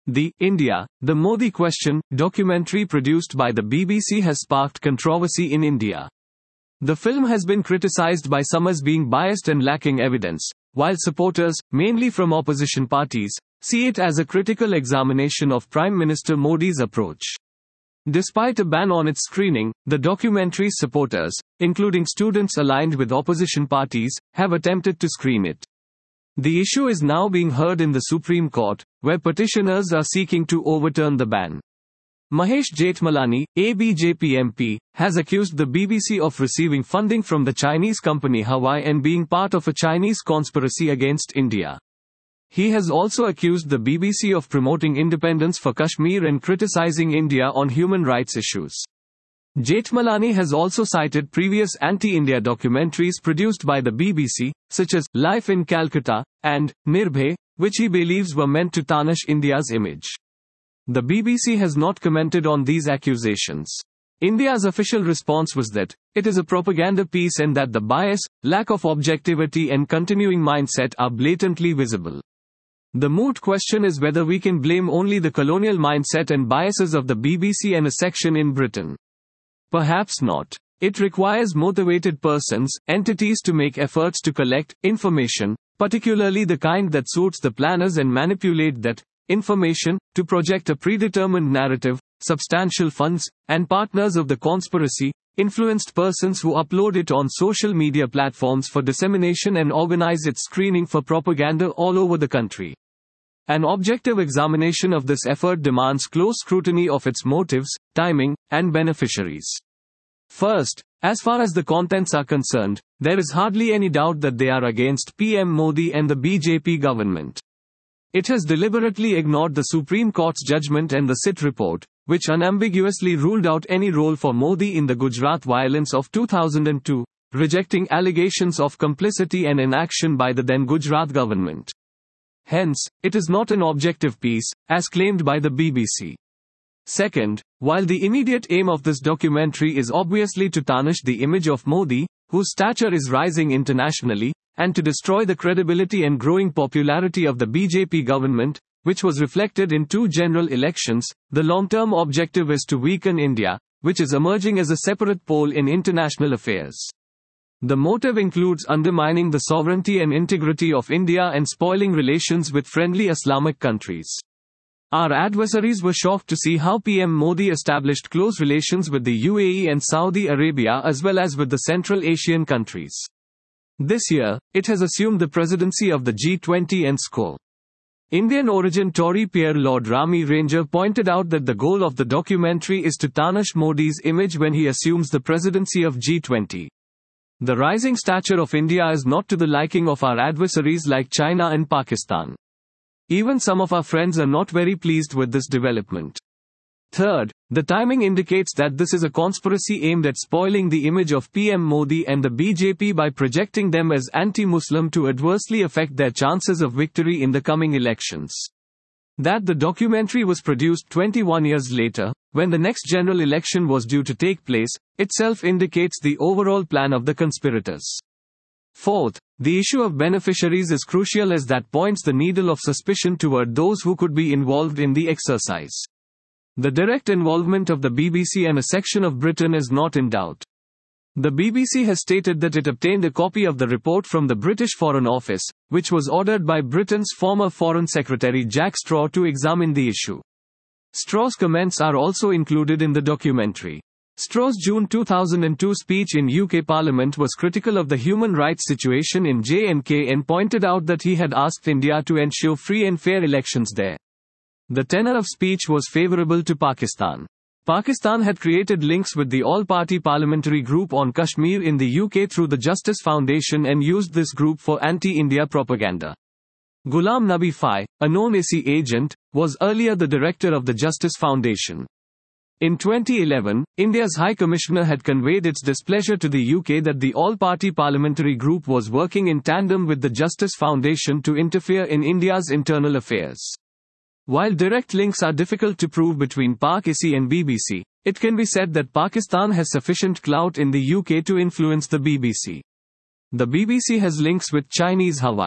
The India, the Modi Question documentary produced by the BBC has sparked controversy in India. The film has been criticized by some as being biased and lacking evidence, while supporters, mainly from opposition parties, see it as a critical examination of Prime Minister Modi's approach. Despite a ban on its screening, the documentary's supporters, including students aligned with opposition parties, have attempted to screen it. The issue is now being heard in the Supreme Court, where petitioners are seeking to overturn the ban. Mahesh Jethmalani, a BJP MP, has accused the BBC of receiving funding from the Chinese company Huawei and being part of a Chinese conspiracy against India. He has also accused the BBC of promoting independence for Kashmir and criticizing India on human rights issues. Jethmalani has also cited previous anti-India documentaries produced by the BBC, such as Life in Calcutta and Nirbhay, which he believes were meant to tarnish India's image. The BBC has not commented on these accusations. India's official response was that it is a propaganda piece and that the bias, lack of objectivity and continuing mindset are blatantly visible. The moot question is whether we can blame only the colonial mindset and biases of the BBC and a section in Britain. Perhaps not. It requires motivated persons, entities to make efforts to collect information, particularly the kind that suits the planners, and manipulate that information to project a predetermined narrative. Substantial funds and partners of the conspiracy influenced persons who upload it on social media platforms for dissemination and organize its screening for propaganda all over the country. An objective examination of this effort demands close scrutiny of its motives, timing, and beneficiaries. First, as far as the contents are concerned, there is hardly any doubt that they are against PM Modi and the BJP government. It has deliberately ignored the Supreme Court's judgment and the SIT report, which unambiguously ruled out any role for Modi in the Gujarat violence of 2002, rejecting allegations of complicity and inaction by the then Gujarat government. Hence, it is not an objective piece, as claimed by the BBC. Second, while the immediate aim of this documentary is obviously to tarnish the image of Modi, whose stature is rising internationally, and to destroy the credibility and growing popularity of the BJP government, which was reflected in 2 general elections, the long-term objective is to weaken India, which is emerging as a separate pole in international affairs. The motive includes undermining the sovereignty and integrity of India and spoiling relations with friendly Islamic countries. Our adversaries were shocked to see how PM Modi established close relations with the UAE and Saudi Arabia as well as with the Central Asian countries. This year, it has assumed the presidency of the G20 and SCO. Indian-origin Tory peer Lord Rami Ranger pointed out that the goal of the documentary is to tarnish Modi's image when he assumes the presidency of G20. The rising stature of India is not to the liking of our adversaries like China and Pakistan. Even some of our friends are not very pleased with this development. Third, the timing indicates that this is a conspiracy aimed at spoiling the image of PM Modi and the BJP by projecting them as anti-Muslim to adversely affect their chances of victory in the coming elections. That the documentary was produced 21 years later, when the next general election was due to take place, itself indicates the overall plan of the conspirators. Fourth, the issue of beneficiaries is crucial as that points the needle of suspicion toward those who could be involved in the exercise. The direct involvement of the BBC and a section of Britain is not in doubt. The BBC has stated that it obtained a copy of the report from the British Foreign Office, which was ordered by Britain's former Foreign Secretary Jack Straw to examine the issue. Straw's comments are also included in the documentary. Straw's June 2002 speech in UK Parliament was critical of the human rights situation in J&K and pointed out that he had asked India to ensure free and fair elections there. The tenor of speech was favourable to Pakistan. Pakistan had created links with the all-party parliamentary group on Kashmir in the UK through the Justice Foundation and used this group for anti-India propaganda. Ghulam Nabi Fai, a known ISI agent, was earlier the director of the Justice Foundation. In 2011, India's High Commissioner had conveyed its displeasure to the UK that the all-party parliamentary group was working in tandem with the Justice Foundation to interfere in India's internal affairs. While direct links are difficult to prove between Pak-ISI and BBC, it can be said that Pakistan has sufficient clout in the UK to influence the BBC. The BBC has links with Chinese Huawei.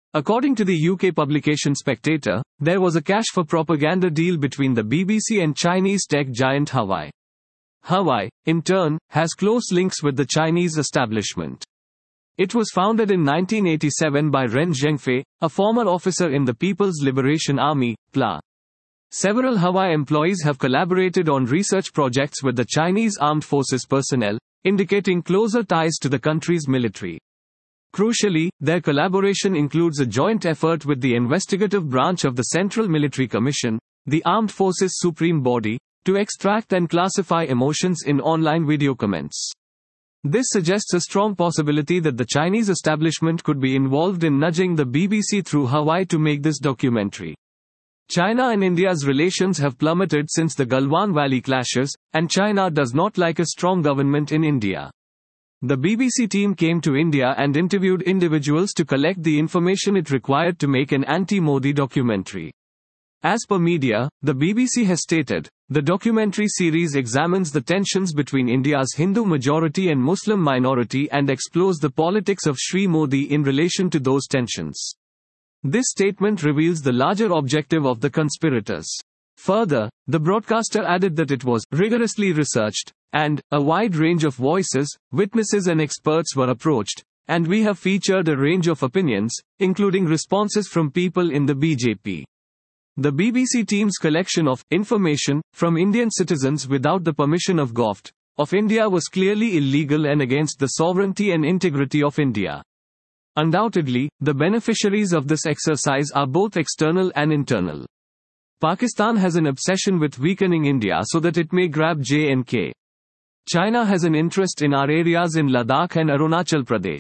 According to the UK publication Spectator, there was a cash for propaganda deal between the BBC and Chinese tech giant Huawei. Huawei, in turn, has close links with the Chinese establishment. It was founded in 1987 by Ren Zhengfei, a former officer in the People's Liberation Army, PLA. Several Huawei employees have collaborated on research projects with the Chinese Armed Forces personnel, indicating closer ties to the country's military. Crucially, their collaboration includes a joint effort with the investigative branch of the Central Military Commission, the Armed Forces Supreme Body, to extract and classify emotions in online video comments. This suggests a strong possibility that the Chinese establishment could be involved in nudging the BBC through Huawei to make this documentary. China and India's relations have plummeted since the Galwan Valley clashes, and China does not like a strong government in India. The BBC team came to India and interviewed individuals to collect the information it required to make an anti-Modi documentary. As per media, the BBC has stated, the documentary series examines the tensions between India's Hindu majority and Muslim minority and explores the politics of Shri Modi in relation to those tensions. This statement reveals the larger objective of the conspirators. Further, the broadcaster added that it was rigorously researched, and a wide range of voices, witnesses and experts were approached, and we have featured a range of opinions, including responses from people in the BJP. The BBC team's collection of information from Indian citizens without the permission of Govt. of India was clearly illegal and against the sovereignty and integrity of India. Undoubtedly, the beneficiaries of this exercise are both external and internal. Pakistan has an obsession with weakening India so that it may grab J&K. China has an interest in our areas in Ladakh and Arunachal Pradesh.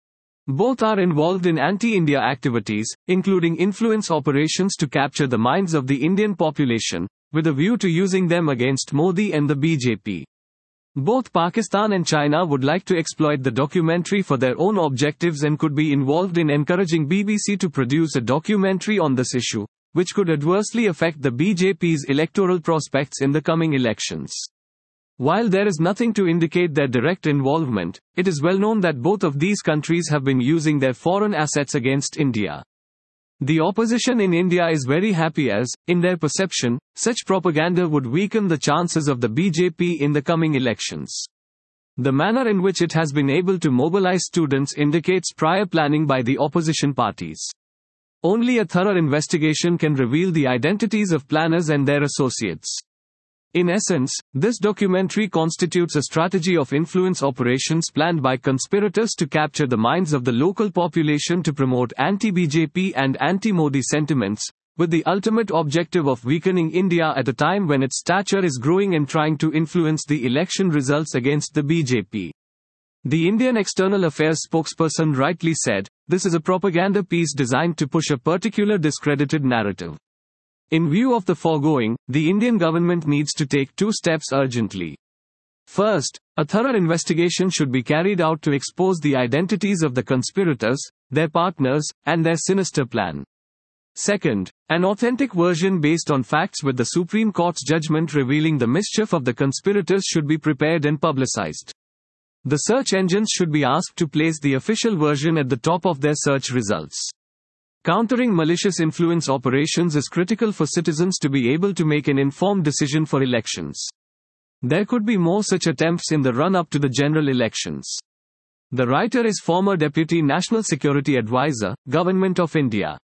Both are involved in anti-India activities, including influence operations to capture the minds of the Indian population, with a view to using them against Modi and the BJP. Both Pakistan and China would like to exploit the documentary for their own objectives and could be involved in encouraging BBC to produce a documentary on this issue, which could adversely affect the BJP's electoral prospects in the coming elections. While there is nothing to indicate their direct involvement, it is well known that both of these countries have been using their foreign assets against India. The opposition in India is very happy as, in their perception, such propaganda would weaken the chances of the BJP in the coming elections. The manner in which it has been able to mobilize students indicates prior planning by the opposition parties. Only a thorough investigation can reveal the identities of planners and their associates. In essence, this documentary constitutes a strategy of influence operations planned by conspirators to capture the minds of the local population to promote anti-BJP and anti-Modi sentiments, with the ultimate objective of weakening India at a time when its stature is growing and trying to influence the election results against the BJP. The Indian External Affairs spokesperson rightly said, "This is a propaganda piece designed to push a particular discredited narrative." In view of the foregoing, the Indian government needs to take two steps urgently. First, a thorough investigation should be carried out to expose the identities of the conspirators, their partners, and their sinister plan. Second, an authentic version based on facts with the Supreme Court's judgment revealing the mischief of the conspirators should be prepared and publicized. The search engines should be asked to place the official version at the top of their search results. Countering malicious influence operations is critical for citizens to be able to make an informed decision for elections. There could be more such attempts in the run-up to the general elections. The writer is former Deputy National Security Advisor, Government of India.